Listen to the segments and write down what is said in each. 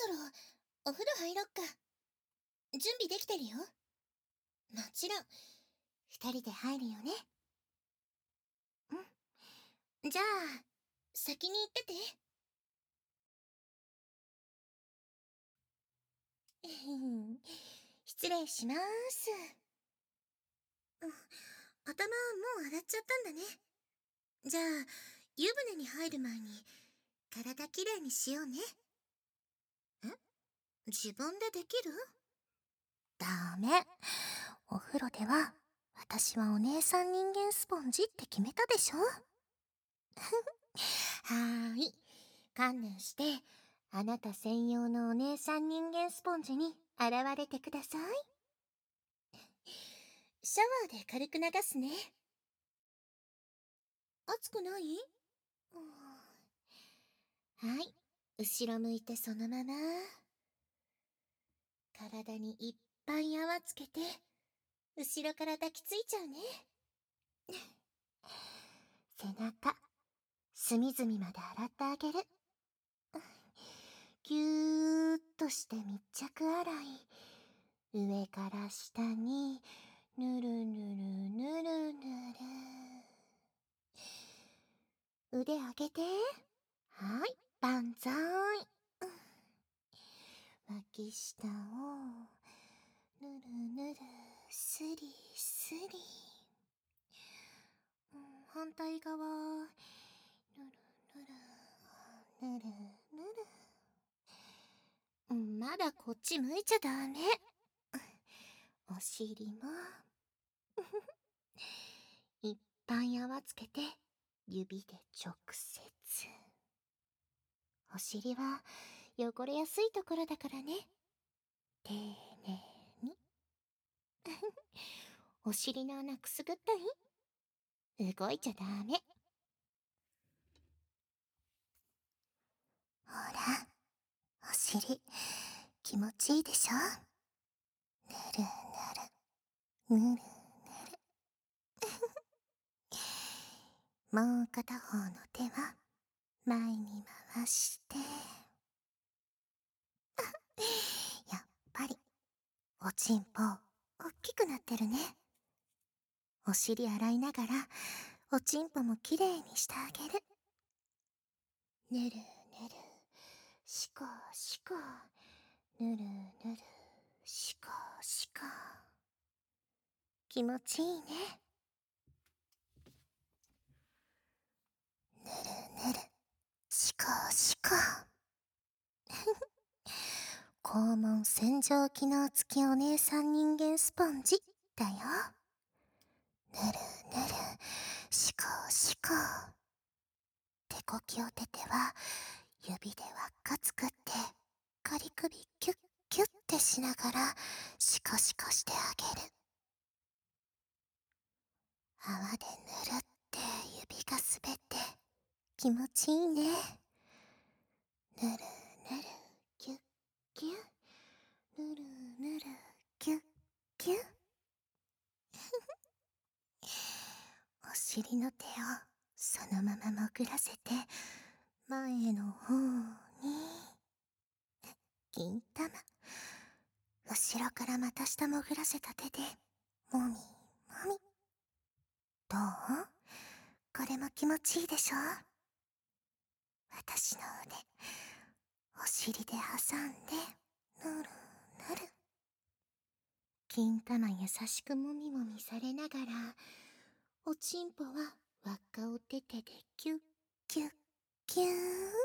そろお風呂入ろっか。準備できてるよ。もちろん、二人で入るよね。うん。じゃあ、先に行ってて。失礼します。うん、頭もう洗っちゃったんだね。じゃあ、湯船に入る前に、体きれいにしようね。自分でできる？ダメ。お風呂では、私はお姉さん人間スポンジって決めたでしょ？はーい。観念して、あなた専用のお姉さん人間スポンジに現れてください。シャワーで軽く流すね。熱くない？はい。後ろ向いてそのまま。体にいっぱい泡つけて、後ろから抱きついちゃうね。背中、隅々まで洗ってあげる。ぎゅーっとして密着洗い。上から下に、ぬるぬるぬるぬる。腕上げて。はい、万歳。脇下を、ぬるぬる、すりすり。反対側、ぬるぬる、ぬるぬる。まだこっち向いちゃダメ。お尻も、いっぱい泡つけて、指で直接。お尻は汚れやすいところだからね。丁寧に。お尻の穴くすぐったい？動いちゃダメ。ほら、お尻、気持ちいいでしょ？ぬるぬる、ぬるぬる。もう片方の手は前に回して。やっぱり、おちんぽ、おっきくなってるね。お尻洗いながら、おちんぽもきれいにしてあげる。ぬるぬる、しこしこ、ぬるぬる、しこしこ。気持ちいいね。ぬるぬる、しこしこ。肛門洗浄機能付きお姉さん人間スポンジだよ。ぬるぬる、しこしこ。手こきお手手は指で輪っか作って、仮首キュッキュッてしながらシコシコしてあげる。泡でぬるって指が滑って気持ちいいね。ぬるぬる、キュッキュッ。ぬるぬる、キュッキュッ。お尻の手をそのまま潜らせて、前の方に。金玉。後ろからまた下潜らせた手で、もみもみ。どう？これも気持ちいいでしょ？私の腕、お尻で挟んで、ぬるぬる。金玉優しくもみもみされながら、おちんぽは輪っかを手手でキュッキュッキュー。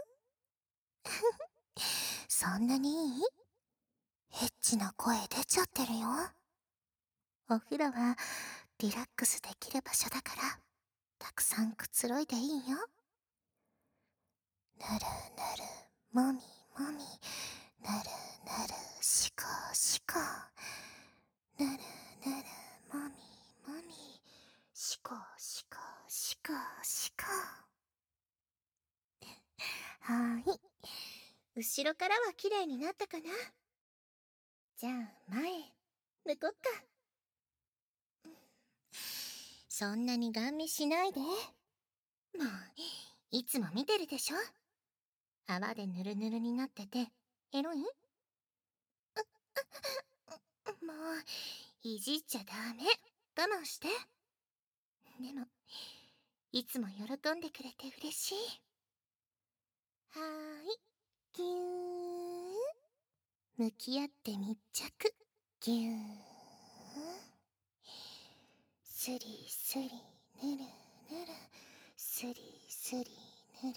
そんなにいい？エッチな声出ちゃってるよ。お風呂はリラックスできる場所だから、たくさんくつろいでいいよ。ぬるぬる、もみもみ、ぬるぬる、しこしこ。ぬるぬる、もみもみ、しこしこしこしこ。はーい。後ろからは綺麗になったかな？じゃあ前、向こっか。そんなにガン見しないで。もう、いつも見てるでしょ？泡でぬるぬるになってて、 エロい？もう、いじっちゃダメ。我慢して。でも、いつも喜んでくれて嬉しい。はーい。ぎゅーん。向き合って密着。ぎゅーん。スリスリ、ぬるぬる。スリスリ、ぬるぬる。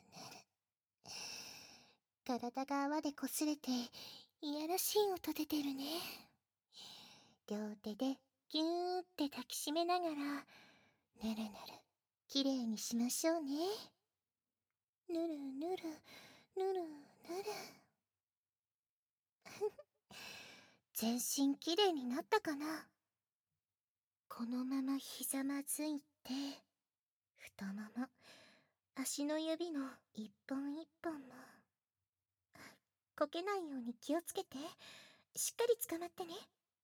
体が泡でこすれて、いやらしい音出てるね。両手でぎゅーって抱きしめながら、ぬるぬる、きれいにしましょうね。ぬるぬる、ぬるぬる。全身きれいになったかな。このままひざまずいて、太もも、足の指の一本一本も、こけないように気をつけて、しっかり捕まってね。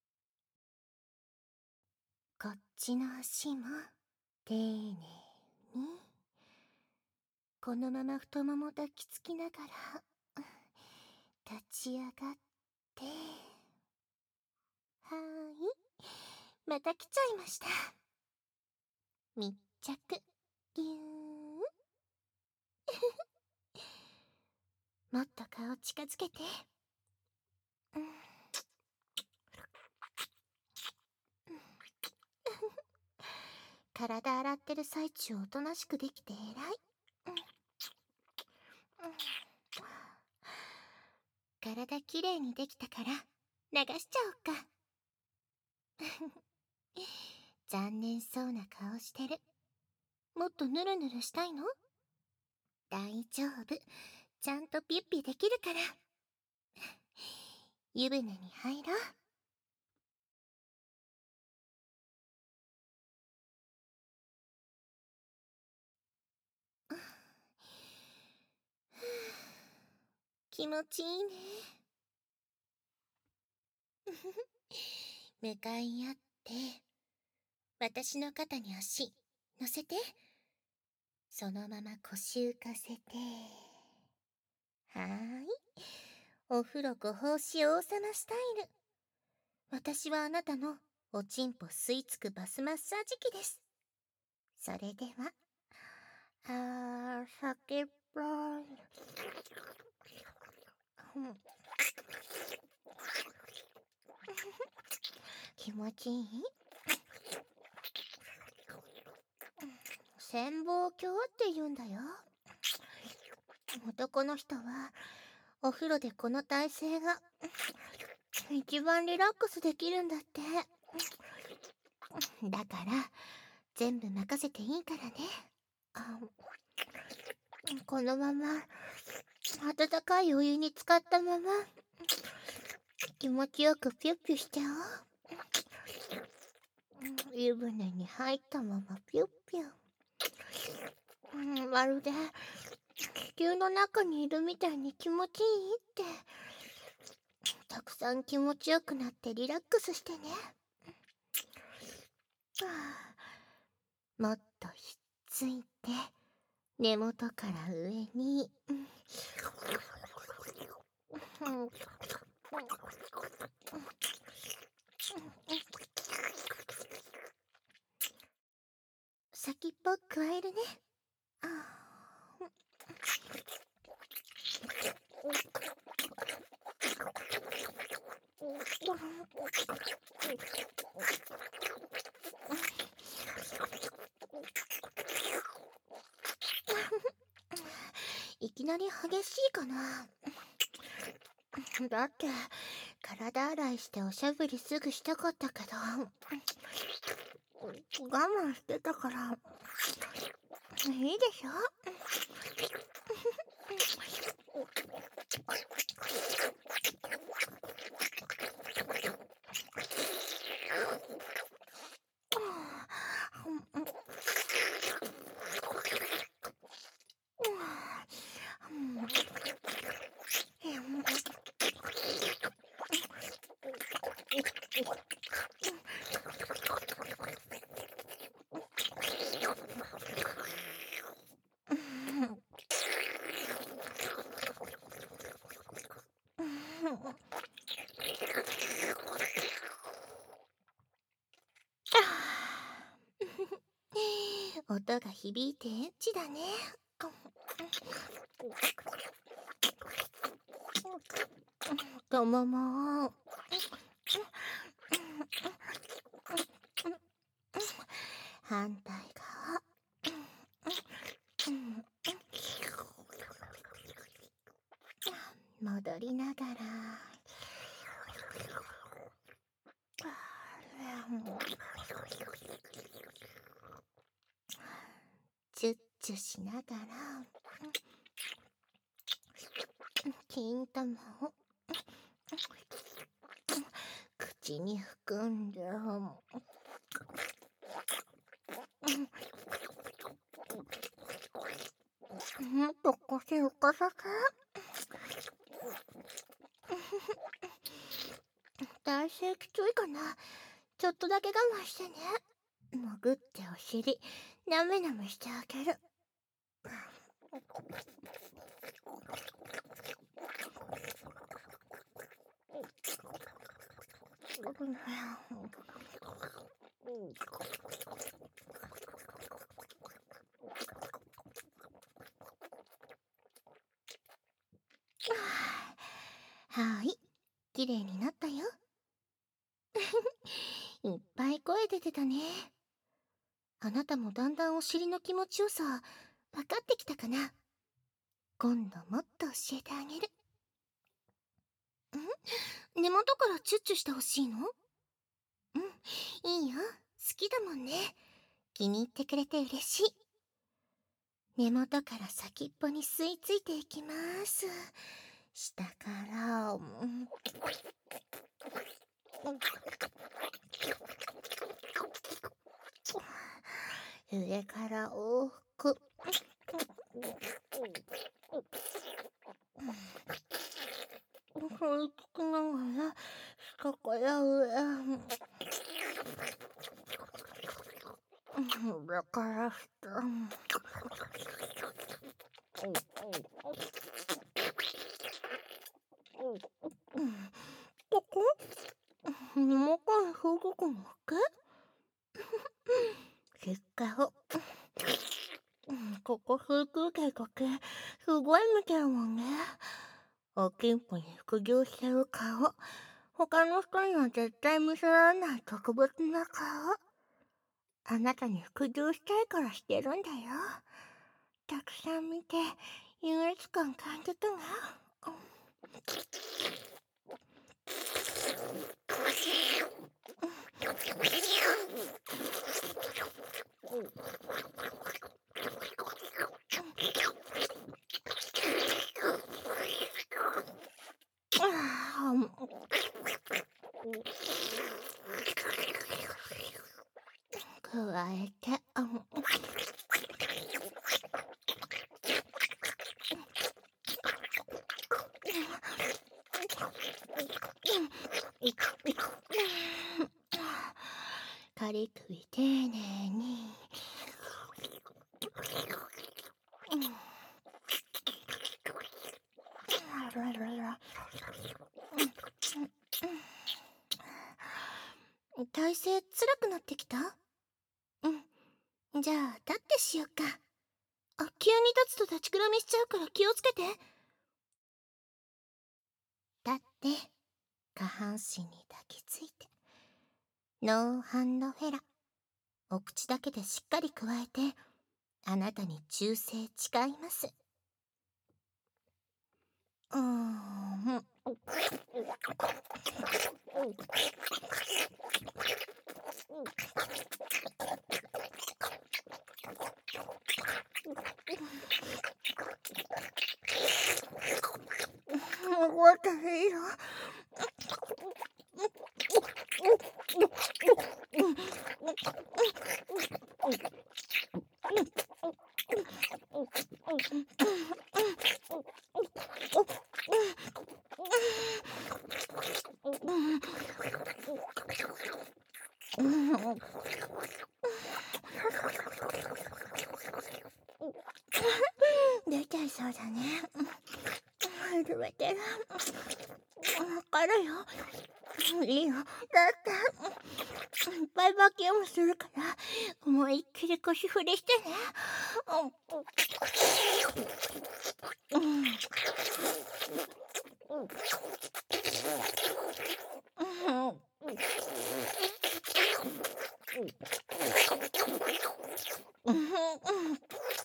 こっちの足も、丁寧に。このまま太もも抱きつきながら、立ち上がって。はーい。また来ちゃいました。密着。ぎゅーん。もっと顔近づけて。体洗ってる最中おとなしくできて偉い。体きれいにできたから流しちゃおうか。残念そうな顔してる。もっとヌルヌルしたいの？大丈夫。ちゃんとピュッピできるから。湯船に入ろう。気持ちいいね。向かい合って、私の肩に足乗せて。そのまま腰浮かせて。はーい。お風呂ご奉仕王様スタイル。私はあなたのおちんぽ吸い付くバスマッサージ機です。それでは、先っぽ気持ちいい？潜望鏡って言うんだよ。男の人はお風呂でこの体勢が一番リラックスできるんだって。だから全部任せていいからね。このまま温かいお湯に浸かったまま気持ちよくピュッピュしちゃおう。湯船に入ったままピュッピュ。まるで地球の中にいるみたいに気持ちいいって。たくさん気持ちよくなってリラックスしてね。もっとひっついて根元から上に。先っぽ加えるね。いきなり激しいかな。だって体洗いしておしゃぶりすぐしたかったけど我慢してたから。いいでしょ。 音が響いてエッチだね。太ももを反対側。戻りながらチュッチュしながら金玉を口に含んでもっと腰浮かさせ。体勢きついかな。ちょっとだけ我慢してね。潜ってお尻なめなめしてあげる。はい、きれいになったよ。いっぱい声出てたね。あなたもだんだんお尻の気持ちよさ分かってきたかな。今度もっと教えてあげる。根元からチュッチュしてほしいの？いいよ、好きだもんね。気に入ってくれて嬉しい。根元から先っぽに吸い付いていきます。下から上から往復。吸い付きながら下から上。上から下。ここもう一回ふぐくのっけ。結果をここ吸い付いてるときすごい見てるもんね。おきんぽに服従してる顔。他の人には絶対見せられない特別な顔。あなたに服従したいからしてるんだよ。たくさん見て優越感感じたな。加えて軽く丁寧に。体勢辛くなってきた？じゃあ立ってしよっか。急に立つと立ちくらみしちゃうから気をつけて。立って下半身に抱きついてノーハンドフェラ。お口だけでしっかりくわえてあなたに忠誠誓います。動いていいよ。出ちゃいそうだね。震えてる。 わかるよ。いいよ。だって、いっぱいバキュームするから、思いっきり腰振りしてね。うん。うん。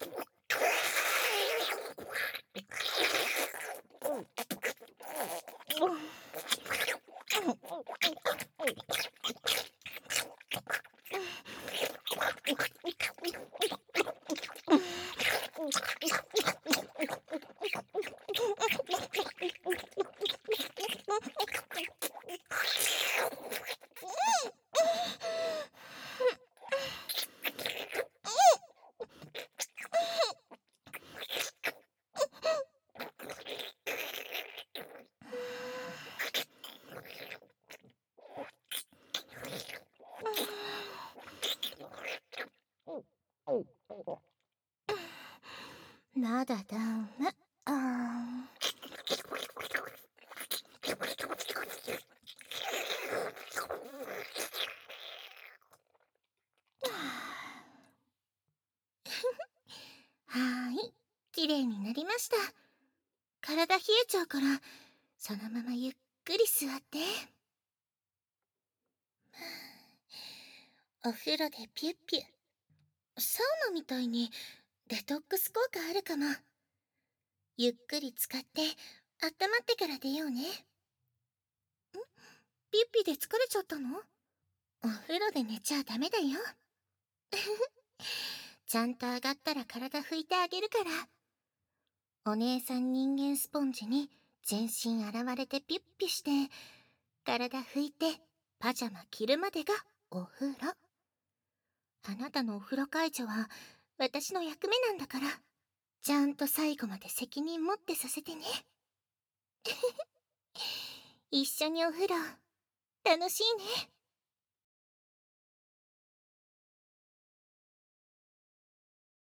まだダメ。はーい、きれいになりました。体冷えちゃうから、そのままゆっくり座って。お風呂でピュッピュ。サウナみたいにデトックス効果あるかも。ゆっくり使って温まってから出ようね。ピュッピで疲れちゃったの？お風呂で寝ちゃダメだよ。ちゃんと上がったら体拭いてあげるから。お姉さん人間スポンジに全身洗われてピュッピュして、体拭いてパジャマ着るまでがお風呂。あなたのお風呂介助は私の役目なんだから、ちゃんと最後まで責任持ってさせてね。一緒にお風呂楽しいね。